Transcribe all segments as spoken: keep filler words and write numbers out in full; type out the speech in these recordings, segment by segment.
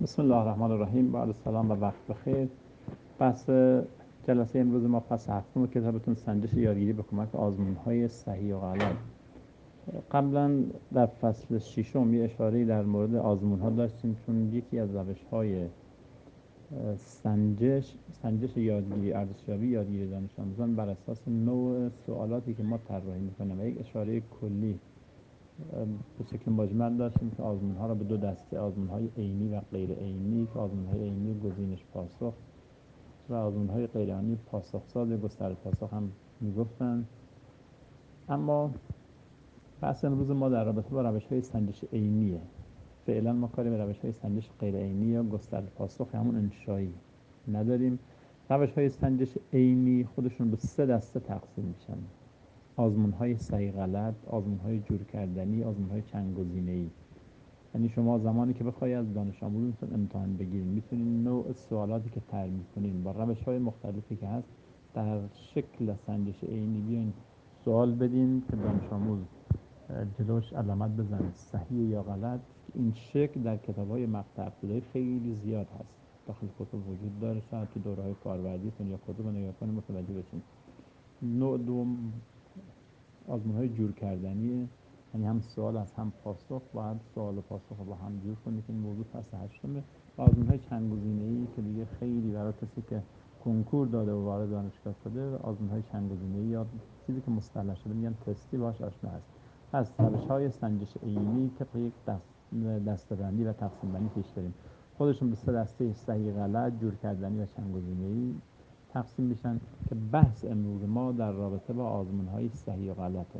بسم الله الرحمن الرحیم. بعد سلام و وقت بخیر. بحث جلسه امروز ما پس هفتم کتابتون سنجش یادگیری به کمک آزمون‌های صحیح و غلط. قبلا در فصل ششم یه اشاره‌ای در مورد آزمون‌ها داشتیم، چون یکی از روش‌های سنجش سنجش یادگیری ارزشیابی یادگیری دانش آموزان بر اساس نوع سوالاتی که ما طراحی می‌کنیم و یک اشاره کلی به شکل مجمل داشتیم که آزمون‌ها را به دو دسته، آزمون‌های عینی و غیر عینی، که آزمون‌های عینی گزینش پاسخ و آزمون‌های غیر عینی پاسخ‌ساز یا گسترده پاسخ هم می‌گفتن. اما بحث امروز ما در رابطه با روش‌های سنجش عینیه. فعلا ما کاری به روش‌های سنجش غیر عینی یا گسترده پاسخ همون انشایی نداریم. روش‌های سنجش عینی خودشون به سه دسته تقسیم میشن: آزمون‌های صحیح غلط، آزمون‌های جور کردنی، آزمون‌های چند گزینه‌ای. یعنی شما زمانی که بخواید از دانش آموزتون امتحان بگیرید، میتونید نوع سوالاتی که طرح می‌کنین با روش‌های مختلفی که هست در شکل سنجش عینی بیاین سوال بدین که دانش آموز جلوش علامت بزنه صحیح یا غلط. این شکل در کتاب‌های مقطع ابتدایی خیلی زیاد هست، داخل کتب وجود داره. شاید تو دوره‌های کاربردیتون یا کتب نگاه کنید متوجه بشین. نوع دوم آزمون‌های جور کردنیه، یعنی هم سوال از هم پاسخ، باید سوال و پاسخ رو با هم جور کنید. این موضوع فصل هشتمه. و آزمون‌های چند گزینه‌ای که دیگه خیلی برای کسی که کنکور داده و وارد دانشگاه شده، آزمون‌های چند گزینه‌ای یا چیزی که مصطلح شده میگن تستی باهاش آشنا هست. پس روش‌های سنجش عینی طبق یک دست دسته‌بندی و تقسیم بندی پیش بریم. خودشون به سه دسته صحیح غلط، جور کردنی و چند گزینه‌ای تقسیم میشن که بحث امروز ما در رابطه با آزمون‌های صحیح و غلطه.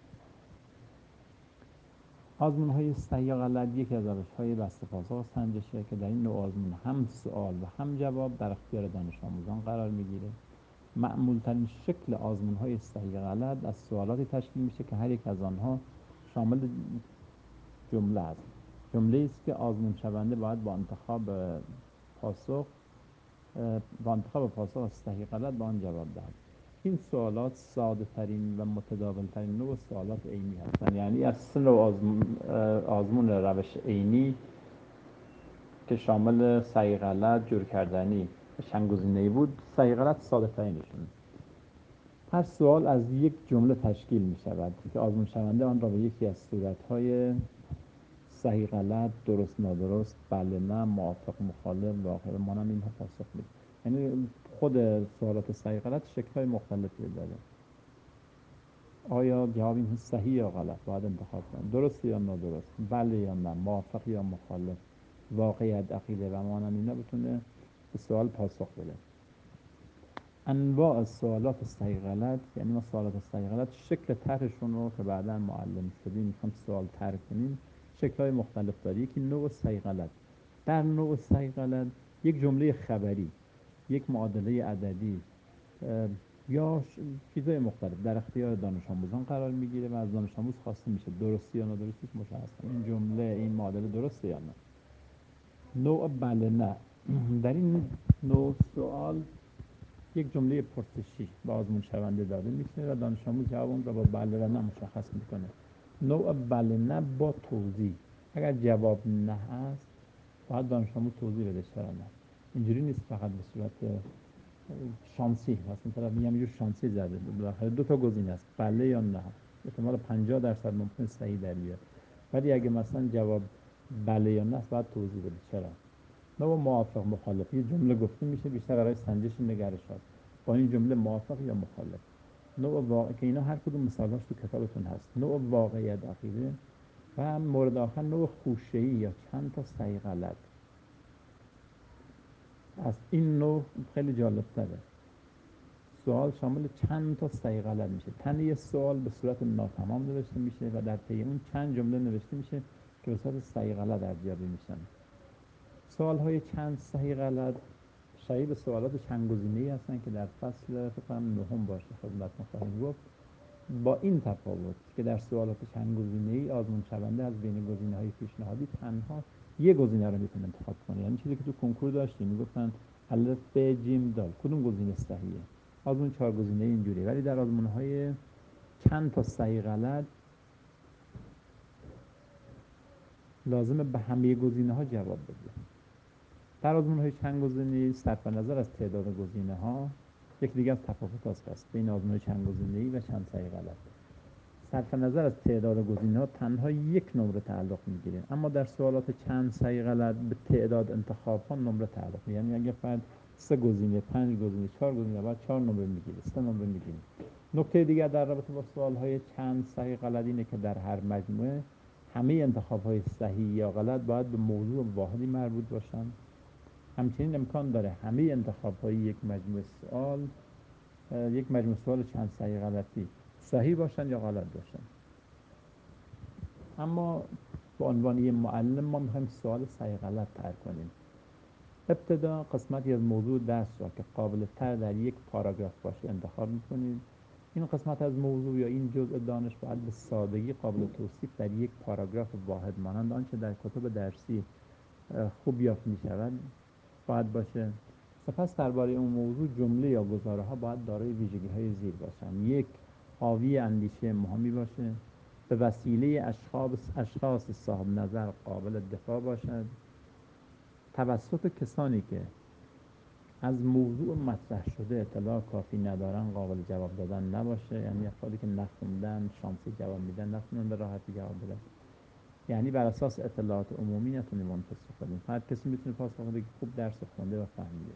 آزمون‌های صحیح و غلط یکی از روش‌های بسته پاسخ سنجشه که در این نوع آزمون هم سوال و هم جواب در اختیار دانش آموزان قرار میگیره. معمول ترین شکل آزمون‌های صحیح و غلط از سوالاتی تشکیل میشه که هر یک از آنها شامل جمله است. جمله است که آزمون شونده باید با انتخاب پاسخ با انتخاب پاسخ صحیح غلط به آن جواب دهد. این سوالات ساده ترین و متداول ترین نوع سوالات عینی هستند. یعنی از سه نوع آزمون, آزمون روش عینی که شامل صحیح غلط، جور کردنی و چند گزینه‌ای بود، صحیح غلط ساده ترینشون. هر سوال از یک جمله تشکیل می شود که آزمون شونده آن را به یکی از صورت‌های صحیح غلط، درست نادرست، بله نه، موافق مخالف، واقع مانند اینها پاسخ میده. یعنی خود سوالات صحیح غلط شکل‌های مختلفی داره. آیا جواب این صحیح یا غلط باید انتخاب کنید، درست یا نادرست، بله یا نه، موافق یا مخالف، واقعیت، عقیده و مانند اینا بتونه به سوال پاسخ بده. انواع سوالات صحیح غلط، یعنی ما سوالات صحیح غلط شکل طرحشون رو که بعداً معلم شدیم میخوام سوال طرح کنیم، شکل‌های مختلف داره. یکی نوع صحیح غلط. در نوع صحیح غلط یک جمله خبری، یک معادله عددی یا چیزهای مختلف در اختیار دانش آموزان قرار میگیره و از دانش آموز خواسته میشه درستی یا نادرستیش مشخص کنه. این جمله، این معادله درسته یا نه. نوع بله نه. در این نوع سوال یک جمله پرسشی به آزمون شونده داده میشه و دانش آموز جواب اون را با بله و نه مشخص میکنه. نوع بله نه با توضیح. اگر جواب نه هست باید دانش آموز توضیح بده چرا نه. اینجوری نیست فقط به صورت شانسی، مثلا میگم یه شانسی زده، بالاخره دو تا گزینه است، بله یا نه. احتمال پنجاه درصد ممکن صحیح در بیاد، ولی اگه مثلا جواب بله یا نه است باید توضیح بده چرا. نوع موافق مخالف. یه جمله گفته میشه بیشتر برای سنجش نگرشات، با این جمله موافق یا مخالف. نوع واقع که اینا هر کدوم مثالاش تو کتابتون هست. نوع واقعیت، عقیده و مورد آخر نوع خوشه‌ای یا چند تا صحیح غلط. از این نوع خیلی جالب تره. سوال شامل چند تا صحیح غلط میشه. تنه سوال به صورت ناتمام نوشته میشه و در طی اون چند جمله نوشته میشه که به صورت صحیح غلط ارزیابی میشن. سوال های چند صحیح غلط شبیه به سوالات چند گزینه‌ای هستن که در فصل فکر کنم نهم باشه خدمتتون خواهیم گفت، با این تفاوت که در سوالات چند گزینه‌ای آزمون شونده از بین گزینه‌های پیشنهادی تنها یک گزینه رو میتونه انتخاب کنه. یعنی چیزی که تو کنکور داشتیم میگفتن الف ب ج د کدوم گزینه صحیحه. آزمون چهار گزینه‌ای اینجوری، ولی در آزمون‌های چند تا صحیح غلط لازمه به همه گزینه‌ها جواب بده. در آزمون‌های چندگزینه‌ای صرف نظر از تعداد گزینه‌ها، یک دیگه از تفاوت‌هاست هست بین آزمون‌های چندگزینه‌ای و چند صحیح غلط. صرف نظر از تعداد گزینه‌ها تنها یک نمره تعلق می‌گیره، اما در سوالات چند صحیح غلط به تعداد انتخاب‌ها نمره تعلق می‌گیره. یعنی اگه فرد سه گزینه، پنج گزینه، چهار گزینه بعد چهار نمره می‌گیره، سه نمره می‌گیره. نکته دیگر در رابطه با سوال‌های چند صحیح غلط اینه که در هر مجموعه همه انتخاب‌های صحیح یا غلط باید به موضوع واحدی مربوط باشند. همچنین امکان داره همه انتخاب‌های یک مجموعه سوال یک مجموعه سوال چند صحیح غلطی صحیح باشن یا غلط باشن. اما به عنوان یه معلم ما می‌خوایم سوال صحیح غلط طرح کنیم. ابتدا قسمتی از موضوع درس را که قابل تر در یک پاراگراف باشه انتخاب می‌کنید. این قسمت از موضوع یا این جزء دانش باید به سادگی قابل توصیف در یک پاراگراف واحد مانند آنچه در کتب درسی خوب یافت می‌شود باید باشه. سپس درباره اون موضوع جمله یا گزاره‌ها باید دارای ویژگی‌های زیر باشند. یک، حاوی اندیشه مهمی باشه، به وسیله اشخاص اشخاص صاحب نظر قابل دفاع باشد، توسط کسانی که از موضوع مطرح شده اطلاع کافی ندارن قابل جواب دادن نباشه. یعنی افرادی که نخوندن شانسی جواب میدن، نتونن به راحتی جواب بدن. یعنی بر اساس اطلاعات عمومی نتونیم اون پاسخ بدیم. هر کسی میتونه پاسخ بده که خوب درس خونده و فهمیده.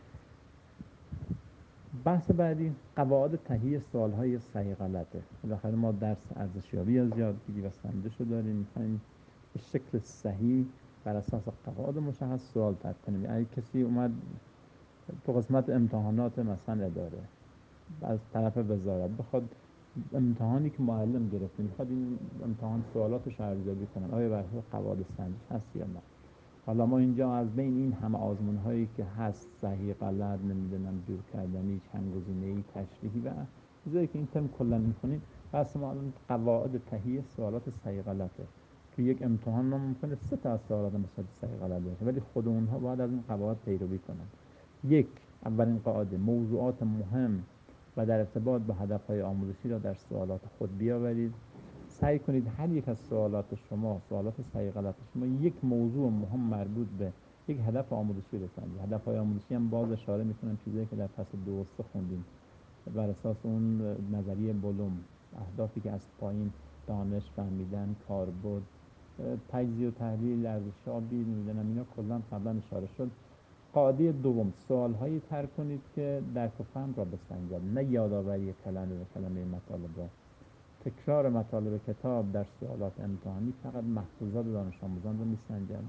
بحث بعدی قواعد تهیه سوال‌های صحیح غلطه. بالاخره ما درس ارزشیابی از یادگیری و سنجش رو داریم، می‌خوایم به شکل صحیح بر اساس قواعد مشخص سوال طرح کنیم. اگه کسی اومد تو قسمت امتحانات مثلا اداره از طرف وزارت بخواد امتحانی که معلم گرفته میخواد این امتحان سوالاتش رو ارزیابی کنن، آیا بر اساس قواعد سنجش هست یا نه. حالا ما اینجا از بین این همه آزمون هایی که هست، صحیح غلط، نمیدونم دور کردنی، چند گزینه‌ای، تشریحی و چیزایی که این ترم کلا میخونیم، بس ما الان قواعد تهیه سوالات صحیح غلطه. تو یک امتحان ما ممکنه سه تا از سوالات مثلا صحیح غلط باشه، ولی خود اونها باید از این قواعد پیروی کنن. یک، اولین قاعده، موضوعات مهم و در ارتباط با هدفهای آموزشی را در سوالات خود بیاورید. سعی کنید هر یک از سوالات شما، سوالات صحیح غلط شما، یک موضوع مهم مربوط به یک هدف آموزشی بسنجید. هدفهای آموزشی هم باز اشاره میکنم چیزایی که در فصل دو و سه خوندیم بر اساس اون نظریه بلوم. اهدافی که از پایین دانش، فهمیدن، کاربرد، تجزیه و تحلیل، ارزشیابی، نمیدونم اینا کلا قبلا اشاره شد. قاعده دوم، سوال‌هایی طرح کنید که درک و فهم را بسنجد، نه یادآوری کلمه به کلمه مطالب را. تکرار مطالب کتاب در سوالات امتحانی فقط محفوظات دانش آموزان را میسنجد.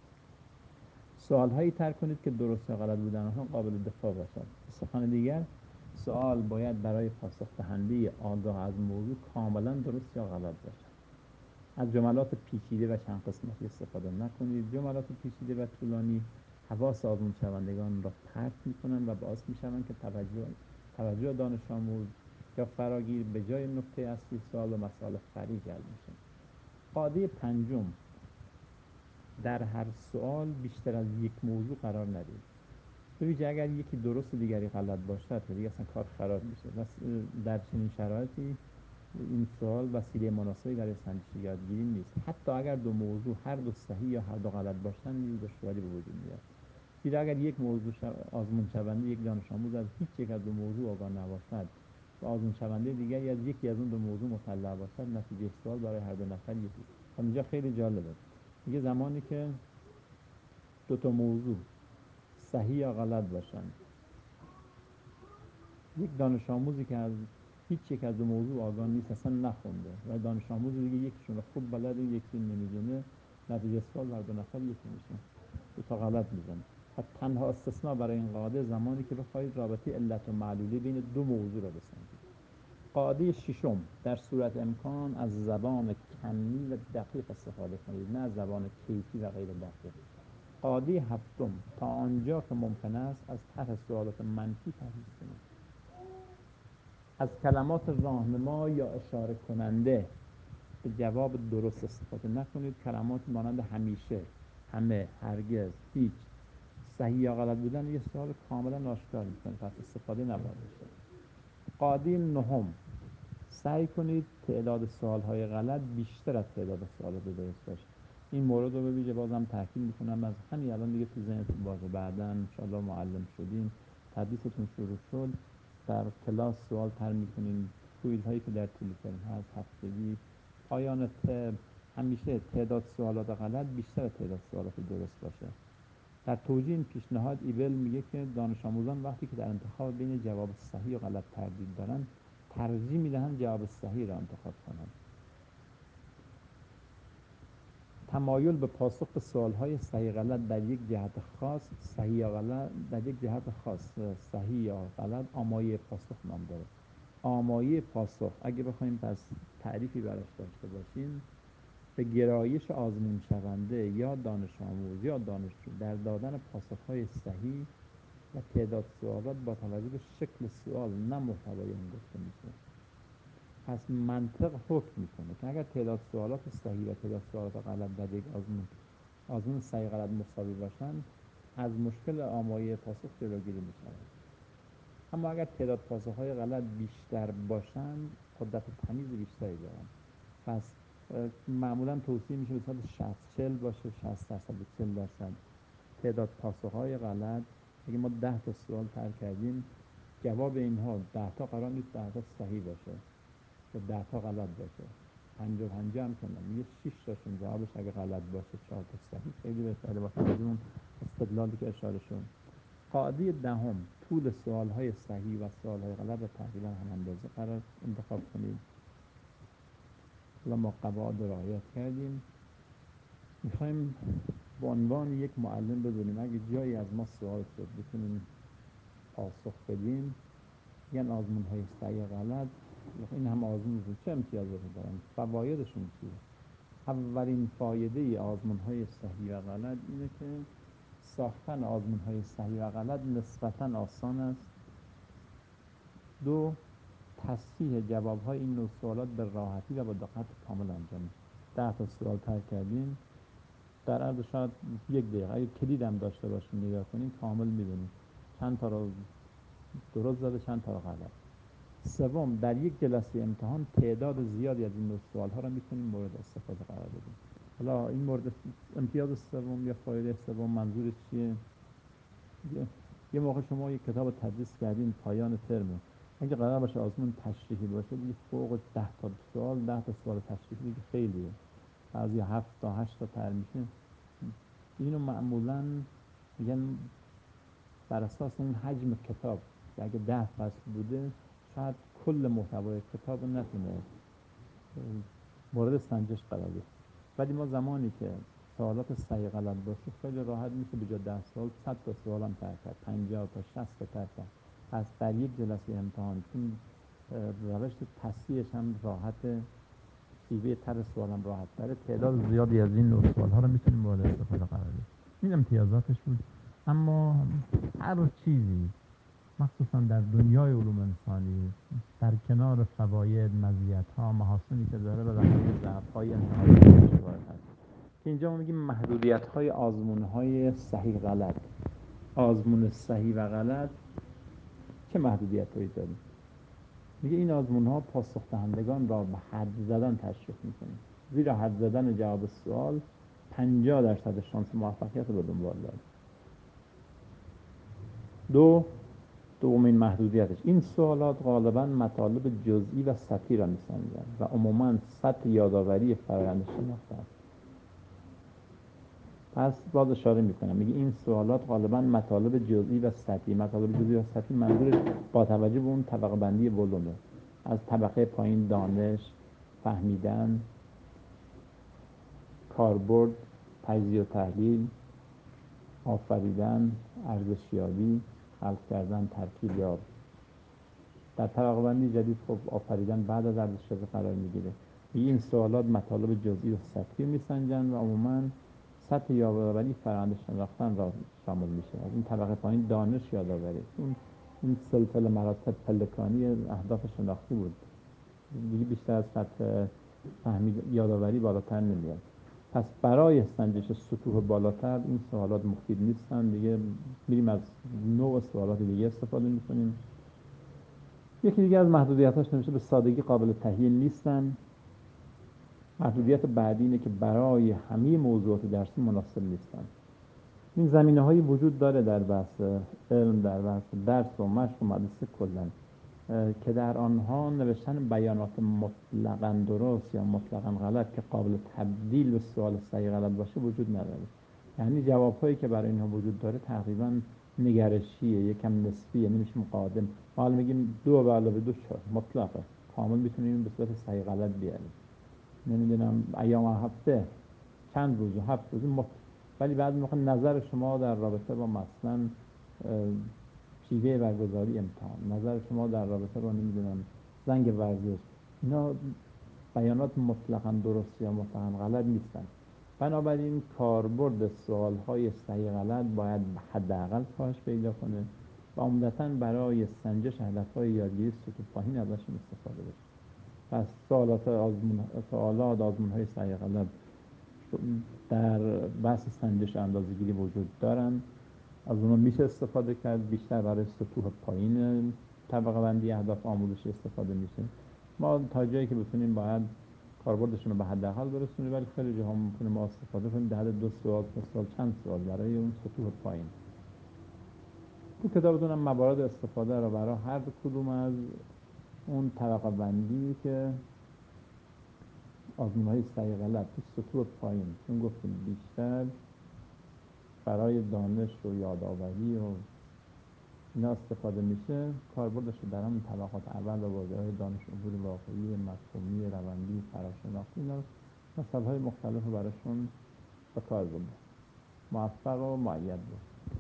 سوال‌هایی طرح کنید که درست یا غلط بودن آنها قابل دفاع باشد. به سخن دیگر، سوال باید برای پاسخ دهنده آگاه از موضوع کاملا درست یا غلط باشد. از جملات پیچیده و چند قسمتی استفاده نکنید. جملات پیچیده و طولانی حواس آزمون شوندگان را پرت می‌کنند و باعث می‌شوند که توجه توجه دانش آموز یا فراگیر به جای نکته اصلی سوال و مسائل فرعی جلب میشه. قاعده پنجم، در هر سوال بیشتر از یک موضوع قرار ندید. به ویژه اگر یکی درست و دیگری غلط باشد که دیگه اصلا کار خراب میشه. در چنین شرایطی این سوال وسیله مناسبی برای سنجش یادگیری نیست. حتی اگر دو موضوع هر دو صحیح یا هر دو غلط باشند نیز دشواری به وجود میاد. زیرا اگر یک موضوع آزمون شونده یک دانش آموز از هیچ یک از دو موضوع آگاه نباشد و آزمون شونده دیگری از یکی از اون دو موضوع مطلع باشد، نتیجه سوال برای هر دو نفر یکی است. اینجا خیلی جالبه. میگه زمانی که دو تا موضوع صحیح یا غلط باشند، یک دانش آموزی که از هیچ یک از دو موضوع آگاه نیست، اصلا نخونده، و دانش آموز دیگه یکیشون رو خوب بلده یکی نمیدونه، نتیجه سوال بر دو نفر یکی میشه، دو تا غلط میزنه. و تنها استثناء برای این قاعده زمانی که بخواید رابطه علت و معلولی بین دو موضوع رو بسنجید. قاعده ششم، در صورت امکان از زبان کمی و دقیق استفاده کنید، نه از زبان کیفی و غیر دقیق. قاعده هفتم، تا آنجا که ممکن است از طرح سوالات منفی پرهیز کنید. از کلمات راهنما یا اشاره کننده به جواب درست استفاده نکنید. کلمات مانند همیشه، همه، هرگز، هیچ، صحیح یا غلط بودن یه سوال کاملا آشکار میکنه، پس استفاده نباید بشه. قاعده نهم، سعی کنید تعداد سوالهای غلط بیشتر از تعداد سوالات درست باشه. این مورد رو به ویژه بازم تاکید میکنم، از همین الان دیگه تو ذهنتون باشه، بعداً انشالله معلم شدین، تدریستون شروع شد، در کلاس سوال طرح میکنین، کویز هایی که در طول ترم هست هفتگی، پایان ترم همیشه تعداد سوالات غلط بیشتر تعداد سوالات درست باشه. در توجیه این پیشنهاد ایول میگه که دانش آموزان وقتی که در انتخاب بین جواب صحیح و غلط تردید دارن، ترجیح میدهند جواب صحیح را انتخاب کنند. تمایل به پاسخ به سوالهای صحیح غلط در یک جهت خاص، صحیح یا غلط در یک جهت خاص صحیح یا غلط آمایه پاسخ نام داره. آمایه پاسخ اگه بخوایم پس تعریفی براش داشته باشیم، به گرایش آزمون شونده یا دانش آموز یا دانشجو در دادن پاسخهای صحیح و تعداد سوالات با توجه به شکل سوال نه محتوای اون گفته میشه. پس منطق حکم میکنه که اگر تعداد سوالات صحیح و تعداد سوالات غلط در یک آزمون آزمون صحیح غلط مساوی باشن، از مشکل آمایه پاسخ جلوگیری میشود. اما اگر تعداد پاسخهای غلط بیشتر باشن، قدرت تمیز بیشتری دارن. پس معمولا توصیه میشه به صورت شصت چهل باشه، شصت درصد و چهل درصد تعداد پاسخهای غلط. اگه ما ده تا سوال طرح کردیم، جواب اینها ده تا قرار نیست ده تا صحیح باشه و ده تا غلط باشه. پنجاه پنجاه هم کنم میگه شش تاشون جوابش اگه غلط باشه چهار تا صحیح، خیلی بهتره با توجه اون استدلالی که اشاره شد. قاعده دهم، طول سوالهای صحیح و سوالهای غلط رو تقریبا هم اندازه قرار انتخاب کنید. حالا ما قواعد رعایت کردیم، میخوایم به عنوان یک معلم بدونیم اگه جایی از ما سوال شد بتونیم پاسخ بدیم. یعنی آزمون های صحیح غلط، این هم آزمون رو چه امتیازاتی دارن، فوایدشون چیه؟ اولین فایده آزمون های صحیح و غلط اینه که ساختن آزمون های صحیح و غلط نسبتاً آسان است. دو، تصحیح جواب های این نوع سوالات به راحتی و با دقت کامل انجام میشه. ده تا سوال طرح کردیم، در عرض شاید یک دقیقه اگه کلید هم داشته باشیم نگاه کنیم کامل میدونیم چند تا رو درست زده چند تا رو غلط. سوم، در یک جلسه امتحان تعداد زیادی از این نوع سوال ها رو میتونیم مورد استفاده قرار بدیم. حالا این مورد امتیاز سوم یا فایده سوم منظورش چیه؟ یه موقع شما یک کتاب تدریس کردین پایان ترمه، اگه قرار باشه آزمون تشریحی باشه دیگه فوق ده تا سوال ده تا سوال تشریحی دیگه خیلیه، بعضی هفت تا هشت تا طرح میشه. اینو معمولاً میگن بر اساس اون حجم کتاب که اگه ده فصل بوده شاید کل محتوای کتاب نتونه مورد سنجش قرار بگیره، ولی ما زمانی که سوالات صحیح غلط باشه خیلی راحت میشه به جای ده سوال صد تا سوال هم طرح کرد، پنجاه تا شصت تا طرح کرد. پس در یک جلسه امتحان چون روش تصحیحش هم راحته، شیوه طرح سوال هم راحت تره، تعداد زیادی از این نوع سوال ها رو میتونیم مورد استفاده قرار بدیم. این امتیازاتش بود. اما هر چیزی مخصوصا در دنیای علوم انسانی در کنار فواید، مزیت‌ها، محاسنی که داره به دلیل ضعف‌های انتخابی وارد هست که اینجا ما میگیم محدودیت‌های آزمون‌های صحیح غلط. آزمون صحیح و غلط چه محدودیت‌هایی داره؟ میگه این آزمون‌ها پاسخ دهندگان را به حد زدن تشریف می‌کنه، زیرا حد زدن جواب سوال پنجاه درصد شانس موفقیت رو به دنبال داره. دو، دومین محدودیتش، این سوالات غالباً مطالب جزئی و سطحی را می‌سنجند و عموماً سطح یادآوری فرآیند شناخته است. پس باز اشاره میکنم میگه این سوالات غالباً مطالب جزئی و سطحی، مطالب جزئی و سطحی منظورش با توجه به اون طبقه بندی ولومه، از طبقه پایین دانش، فهمیدن، کاربرد، تجزیه و تحلیل، آفریدن، ارزشیابی، حل کردن، ترکیب یاب. در طبقه بندی جدید خب آفریدن بعد از ارزشیابی قرار میگیره. این سوالات مطالب جزئی و سطحی میسنجند و عموماً سطح یادآوری فرآیند شناختن را شامل میشه. از این طبقه پایین دانش یادآوری، اون این سلسله مراتب پلکانی اهداف شناختی بود دیگه، بیشتر از سطح فهمید یادآوری بالاتر نمیاد. پس برای سنجش سطوح بالاتر این سوالات مفید نیستن دیگه، میریم از نوع سوالات دیگه استفاده میکنیم. یکی دیگه از محدودیتاش نمیشه به سادگی قابل تحلیل نیستن. محدودیت بعدی اینه که برای همه موضوعات درسی مناسب نیستن. این زمینه هایی وجود داره در بحث علم، در بحث درس و مشق و مدرسه کلا، که در آنها نوشتن بیانات مطلقاً درست یا مطلقاً غلط که قابل تبدیل به سوال صحیح غلط باشه وجود نداره. یعنی جوابهایی که برای اینها وجود داره تقریباً نگرشیه، یکم نسبیه، نمیشه قادم. ما حالا میگیم دو به علاوه دو چهار مطلقه، کامل میتونیم به صورت صحیح غلط بیاریم. نمیدونم ایام هفته چند روز، هفت روز مط... ولی بعد میخوام نظر شما در رابطه با مثلا شیوه برگزاری امتحان، نظر شما در رابطه با نمیدونم زنگ ورزش، اینا بیانات مطلقاً درست یا مطلقاً غلط نیستن. بنابراین کاربرد سوالهای صحیح غلط باید حداقل کاهش پیدا کنه و عمدتاً برای سنجش هدفهای یادگیری سطوح پایین ازشون استفاده بشه. پس سوالات آزمون سوالات آزمون‌های صحیح غلط در بحث سنجش اندازه‌گیری وجود دارن، از اونها میشه استفاده کرد، بیشتر برای سطوح پایین طبقه بندی اهداف آموزشی استفاده میشه. ما تا جایی که بتونیم باید کاربردشون رو به حداقل برسونیم، ولی خیلی جاها ممکنه ما استفاده کنیم در حد دو سوال، سه سوال، چند سوال برای اون سطوح پایین. تو کتابتون هم موارد استفاده رو برای هر کدوم از اون طبقه بندی که آزمون‌های صحیح غلط تو سطوح پایین، چون گفتیم بیشتر برای دانش و یادآوری و اینا استفاده میشه، کاربردش رو در همون طبقات اول و بازی‌های دانش امور واقعی، مفهومی، روندی، فراشناختی، اینا مسائل مختلف رو براشون به کار برده. موفق و مؤید بود.